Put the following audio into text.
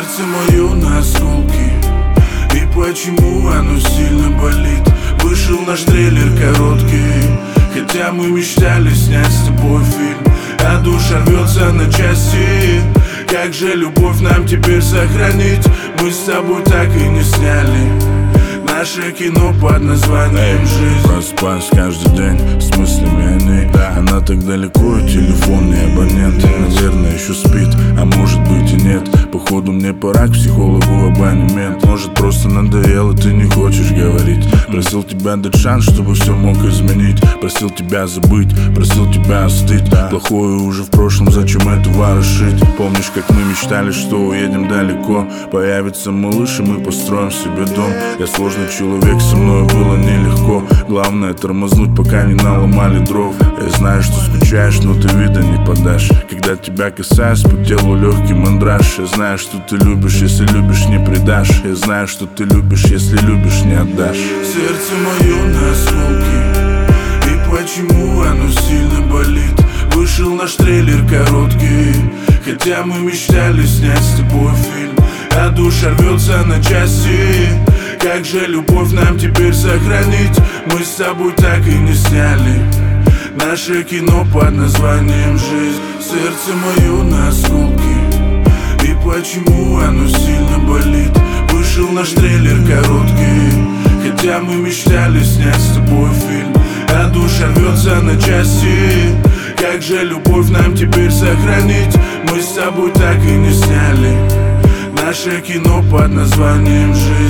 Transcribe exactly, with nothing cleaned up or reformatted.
сердце мое на осколки, и почему оно сильно болит? Вышел наш трейлер короткий, хотя мы мечтали снять с тобой фильм, а душа рвется на части. Как же любовь нам теперь сохранить? Мы с тобой так и не сняли наше кино под названием «Жизнь». Проспать каждый день с мыслями о ней, да. Она так далеко, и телефон не абонент. Наверное, еще спит, а может быть и нет. Походу мне пора к психологу, абонемент. Может просто надоело, ты не хочешь говорить. Просил тебя дать шанс, чтобы все мог изменить. Просил тебя забыть, просил тебя остыть. Плохое уже в прошлом, зачем это ворошить? Помнишь, как мы мечтали, что уедем далеко? Появится малыш, и мы построим себе дом. Я сложный человек, со мной было нелегко. Главное тормознуть, пока не наломали дров. Я знаю, что скучаешь, но ты вида не подашь. Когда тебя касаюсь, по телу легкий мандраж. Я знаю, что ты любишь, если любишь, не предашь. Я знаю, что ты любишь, если любишь, не отдашь. Сердце мое на осколки, и почему оно сильно болит? Вышел наш трейлер короткий, хотя мы мечтали снять с тобой фильм, а душа рвется на части. Как же любовь нам теперь сохранить? Мы с тобой так и не сняли наше кино под названием «Жизнь». Сердце мое на осколки, и почему оно сильно болит? Вышел наш трейлер короткий, хотя мы мечтали снять с тобой фильм, а душа рвется на части. Как же любовь нам теперь сохранить? Мы с тобой так и не сняли наше кино под названием «Жизнь».